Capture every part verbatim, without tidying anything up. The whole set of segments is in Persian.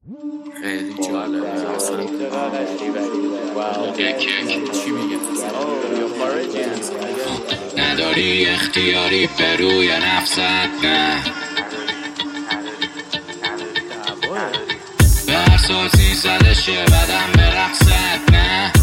خیلی جالبه اصلا. چی میگه؟ نداری اختیاری به روی نفست، نه به هر سازی زدشه بدم به رقصت، نه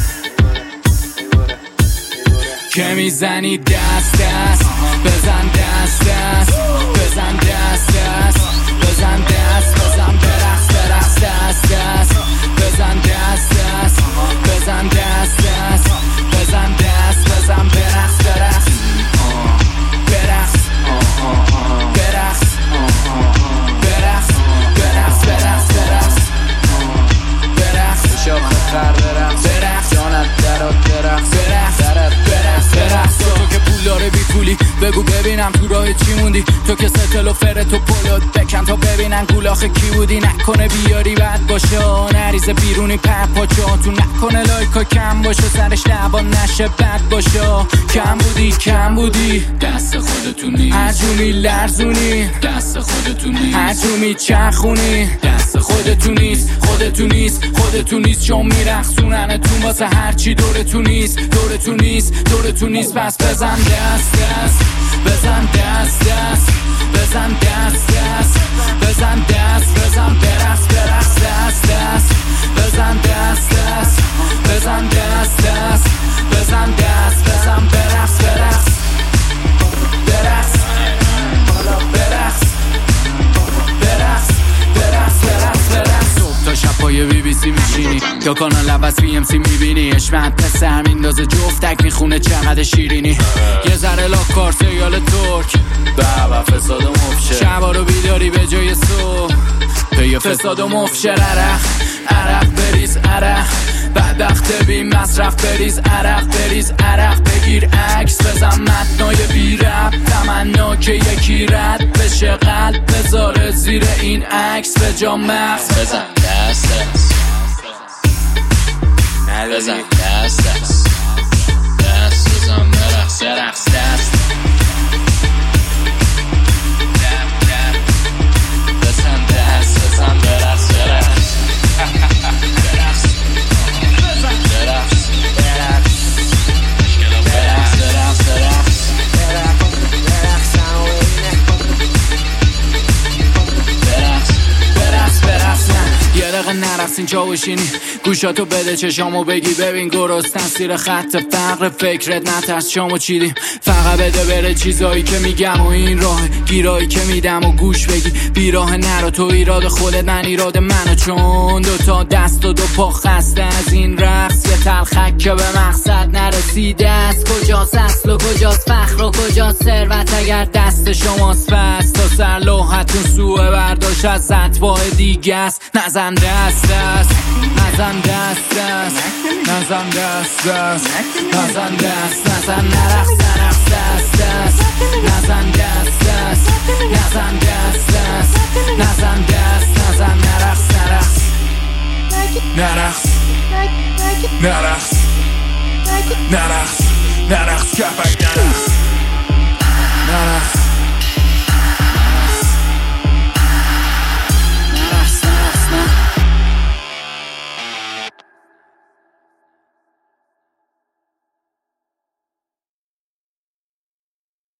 که میزنی دست دست بزن دست دست بزن دست دست بزن دست بزن برقص برقص دست دست بزن دست دست بزن دست دست بزن دست بزن برقص برقص برقص برقص برقص برقص برقص برقص برقص شاخ خر برقص برقص جانت درات برقص برقص برقص برقص تو که پول داره بی پولی بگو ببینم تو راه چی موندی، تو که ستل و فرت و پلوت بکن تا ببینن گولاخه کی بودی، نکنه بیاری بد باشه نریزه بیرونی پر پاچا تو، نکنه لایکا کم باشه سرش دعوا نشه بد باشه، کم بودی کم بودی دست خودتونی هجومی لرزونی دست خودتونی هجومی چرخونی دست خودتونیست خودتونیست خودتونیست چون میرخصونن تو واسه هرچی دورتون نیست دورتون نیست دورتون نیست پس بزن دست دست بزن دست دست بزن دست دست بزن دست بزن برقص برقص دست دست بزن دست دست بزن دست دست بزن دست بزن برقص برقص برقص برقص برقص برقص برقص برقص صبح تا شب پای بی بی سی میشینی یا کانال عوض بی ام سی میبینی، اشمت پسر میندازه جفتک میخونه چقدر شیرینی، یه ذره لاکار سیال ترک بابا فساد و مفشه شبا رو بیداری به جای صبح به یه فساد و مفشه عرق عرق بریز عرق بدبخت بی مصرف بریز عرق بریز عرق بگیر عکس بزن متنای بی رب تمنا که یکی رد بشه قلب بذاره زیر این عکس به جا مغز بزن دست دست بزن دست دست دست بزن برقص برقص دست بزن دست بزن برقص برقص برقص برقص برقص برقص برقص برقص یه دقیقه نرقصین جا بشینی گوشاتو بده چشامو بگی ببین گرستن سیر خط فقر فکرت نترس شامو چیدیم فقط بده بره چیزایی که میگم و این راه گیرایی که میدم و گوش بگی بیراه نرو تو ایراد خودت من ایراد منو چون دوتا دست و دو پا خسته از این رقص یه تلخک که به مقصد نرسیده است کجاست اصل و کجاست فخر و کجاست ثروت اگر دست شماست پس تا سر لوحتون سوء برداشت از اتباع دیگه است نزن دست دست نزن دست دست نزن دست دست نزن دست نزن نرقص نرقص دست دست نزن دست دست نزن دست دست نزن دست نزن نرقص نرقص نرقص نرقص نرقص نرقص کپک نرقص